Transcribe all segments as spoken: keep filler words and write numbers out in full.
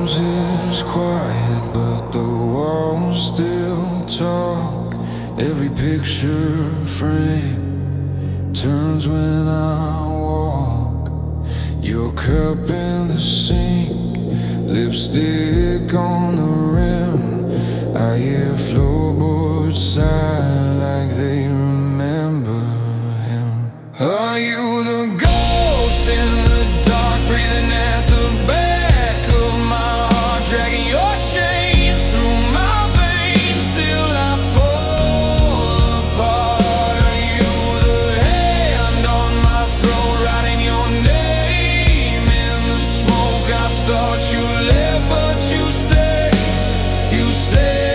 house is quiet, but the walls still talk. Every picture frame turns when I walk. Your cup in the sink, lipstick on the rim. I hear floorboards sigh like they remember him. Are you the ghost in the dark, breathing at the back of my heart, dragging your chains through my veins till I fall apart? Are you the hand on my throat, writing your name in the smoke? I thought you left, but you stay, you stay.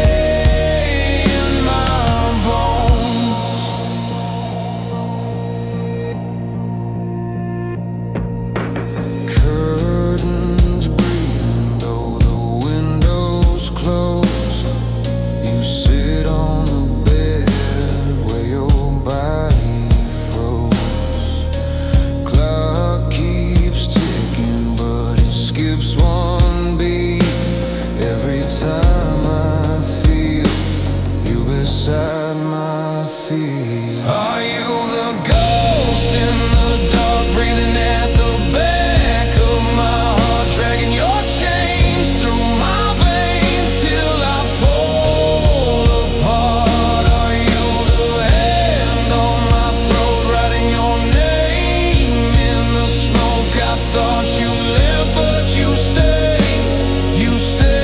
Beside my feet. Are you the ghost in the dark, breathing at the back of my heart, dragging your chains through my veins till I fall apart? Are you the hand on my throat, writing your name in the smoke? I thought you left, but you stay, you stay.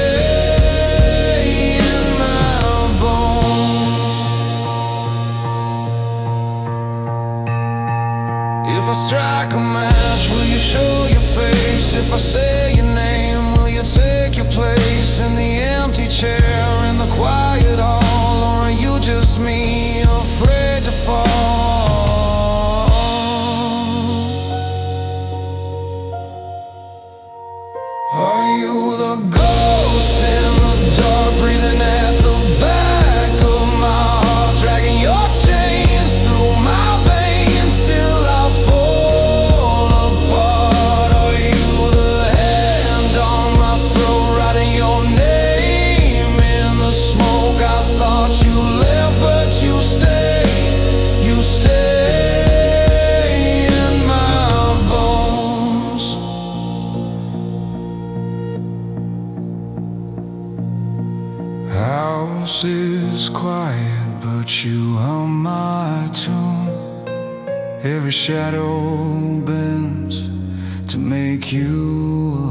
If I strike a match, will you show your face? If I say your name, will you take your place in the empty chair in the quiet hall? Or are you just me, afraid to fall? Are you the ghost in the dark, breathing at the back of my heart, dragging your chains through my veins till I fall apart? Are you the hand on my throat, writing your name in the smoke? I thought you left, but you stay, you stay in my bones. House is quiet, but you hum my tune. Every shadow bends to make you